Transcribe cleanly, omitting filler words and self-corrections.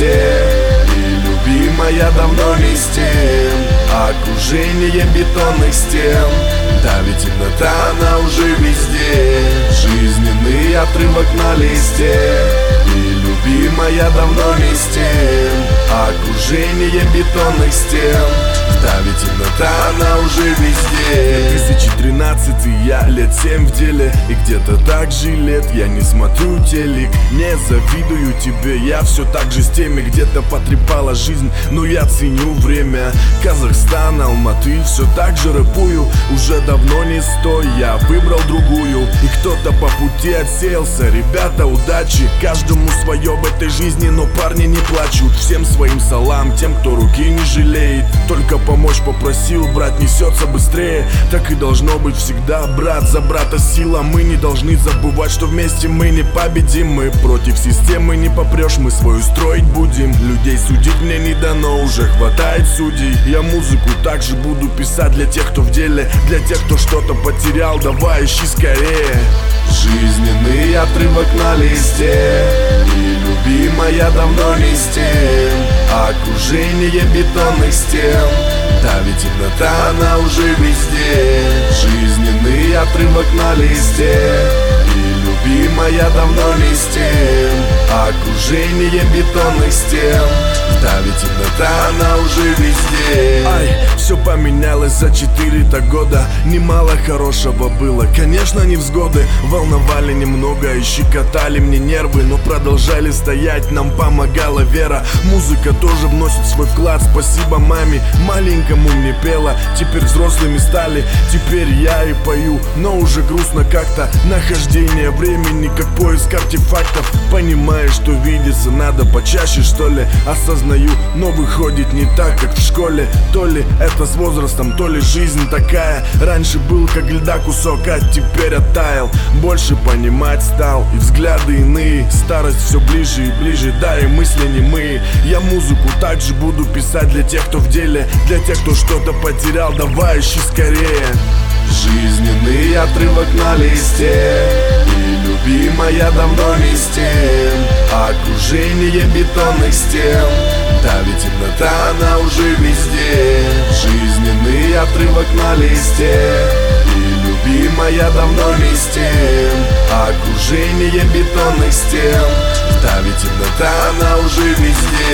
листе, и любимая давно не с тем. Окружение бетонных стен, давит темнота, она уже везде. Жизненный отрывок на листе, и любимая давно не с тем. Окружение бетонных стен, давит темнота, она уже везде. 2013, я лет 7 в деле, и где-то так же лет я не смотрю телек. Не завидую тебе, я все так же с теми. Где-то потрепала жизнь, но я ценю время. Казахстан, Алматы, все так же рэпую. Уже давно не стой, я выбрал другую. И кто-то по пути отсеялся. Ребята, удачи, каждому свое в этой жизни, но парни не плачут. Всем своим салам, тем, кто руки не жалеет. Только помочь попросил, брат несется быстрее. Так и должно быть всегда, брат за брата сила. Мы не должны забывать, что вместе мы не победим. Мы против системы не попрешь, мы свою строить будем. Людей судить мне не дано, уже хватает судей. Я музыку также буду писать для тех, кто в деле, для тех, кто что-то потерял, давай ищи скорее. Жизненный отрывок на листе, и любимая давно не с тем. Окружение бетонных стен, давит темнота, она уже везде. Жизненный отрывок на листе, и любимая давно не с тем. Окружение бетонных стен, давит темнота, она уже везде. Ай, все поменялось за 4-то года. Немало хорошего было, конечно, невзгоды волновали немного и щекотали мне нервы, но продолжали стоять, нам помогала вера. Музыка тоже вносит свой вклад, спасибо маме. Маленькому мне пела, теперь взрослыми стали. Теперь я и пою, но уже грустно как-то. Нахождение времени, как поиск артефактов. Понимаю, что видеться надо почаще, что ли. Осознаю, но выходит не так, как в школе. То ли это с возрастом, то ли жизнь такая. Раньше был как льда кусок, а теперь оттаял. Больше понимать стал, и взгляды иные. Старость все ближе и ближе, да и мысли немые. Я музыку также буду писать для тех, кто в деле, для тех, кто что-то потерял, давай ищи скорее. Жизненный отрывок на листе, и любимая давно не с тем. Окружение бетонных стен, давит темнота, она уже везде. Жизненный отрывок на листе, и любимая давно не с тем. Окружение бетонных стен, давит темнота, она уже везде.